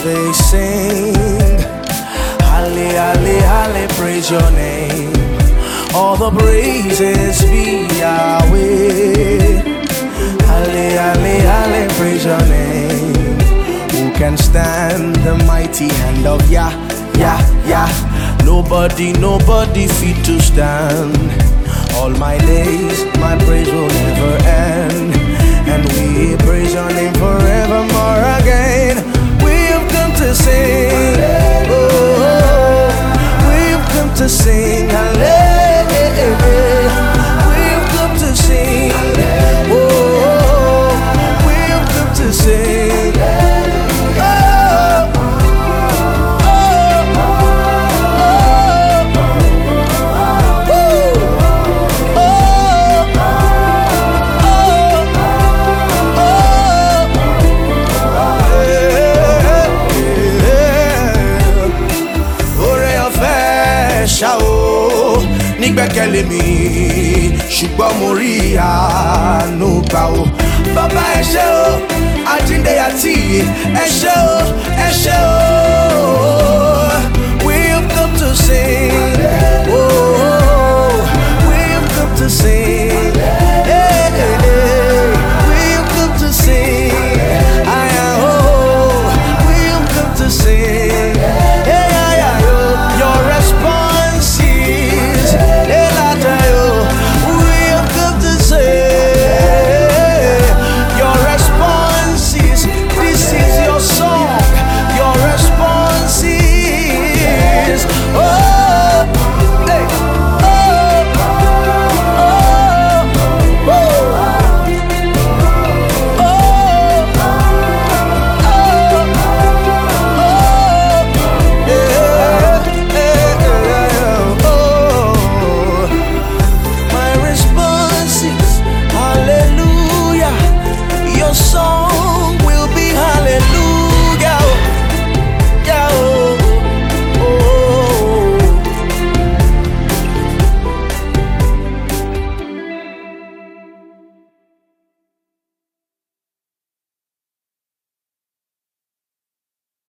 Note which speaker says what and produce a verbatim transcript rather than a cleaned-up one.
Speaker 1: they sing, halle, halle, halle, praise your name. All the praises be Yahweh. Halle, halle, halle, praise your name. Who can stand the mighty hand of Yah, Yah, Yah? Nobody, nobody fit to stand. All my days, my praise will never end, and we praise your name forevermore again. We've come to sing, oh, we've come to sing, hallelujah. We've come to sing, oh, we've come to sing, oh, nígbẹ́kẹ̀lé mi ṣùgbọ́n mo rí àánú gbà o. Bàbá ẹ ṣé o, àjíǹde àti ìyè ẹ ṣé o, ẹ ṣé o.